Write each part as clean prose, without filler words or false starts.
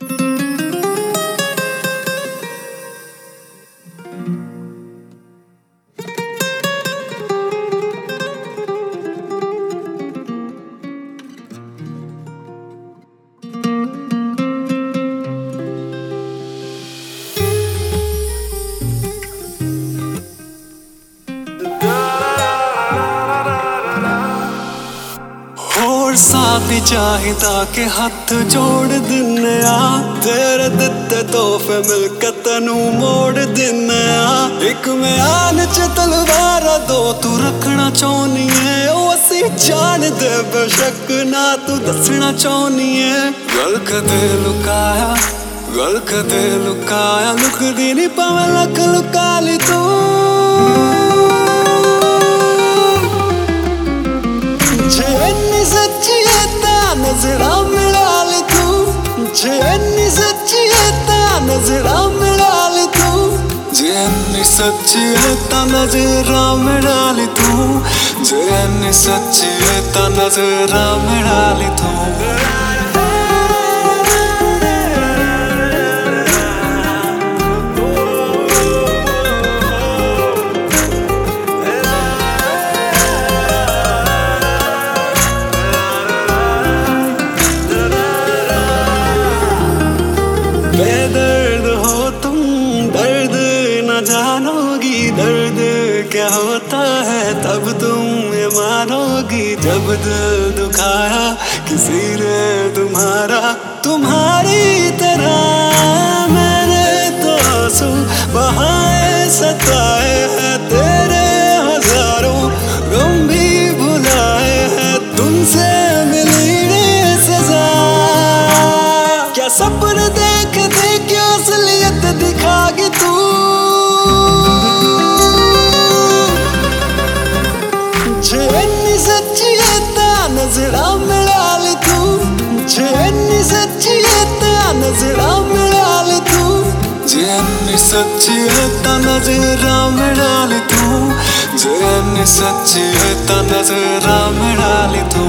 साथ चाहिदा के हाथ जोड़ दिने आ तेरे दिते तोहफे मिलके तेनू मोड़ दिने आ एक म्यान च तलवारा दो तू रखना चाहनी है ओ असी जान दे बेशक ना तू दसना चाहनी है गल कदे लुकाया लुकदी नहीं पावे लख लुका ली तू नजरा मिला ले तू जे सच्ची है ता नजरा मिला ले तू जे सच्ची है ता नजरा मिला ले तू जे सच्ची है ता नजरा मिला ले तू बेदर्द हो तुम दर्द न जानोगी दर्द क्या होता है तब तुम ये मानोगी जब दिल दुखाया किसी ने तुम्हारी तरह मैंने तो आंसू बहाए सताए हैं तेरे हजारों गम भी भुलाए हैं तुमसे मिली सजा क्या सपने देख क्यों असलियत दिखागी तू जे सच्ची है ता नजरा मिला ले तू जे सच्ची है ता नजरा मिला ले तू जे सच्ची है ता नजरा मिला ले तू जे सच्ची है ता नजरा मिला ले तू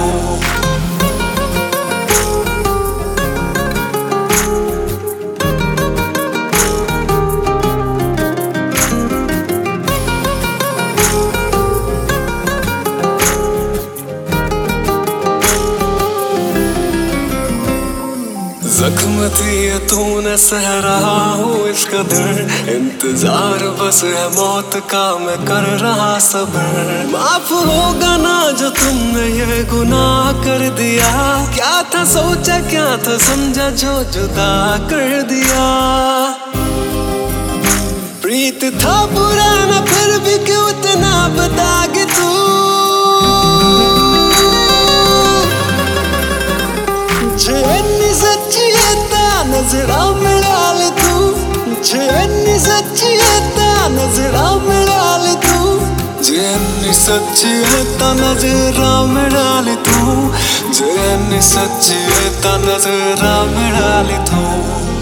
जख्म थी तूने सह रहा हूँ इस कदर इंतजार बस है मौत का मैं कर रहा सबर माफ होगा ना जो तुमने ये गुनाह कर दिया क्या था सोचा क्या था समझा जो जुदा कर दिया प्रीत था पुराना फिर भी क्यों इतना बतागे तू सच्ची है ता नजरा मिला ले तू जे सच्ची है ता नजरा मिला ले तू जे सच्ची है ता नजरा मिला ले तू जे सच्ची है ता नजरा मिला ले तू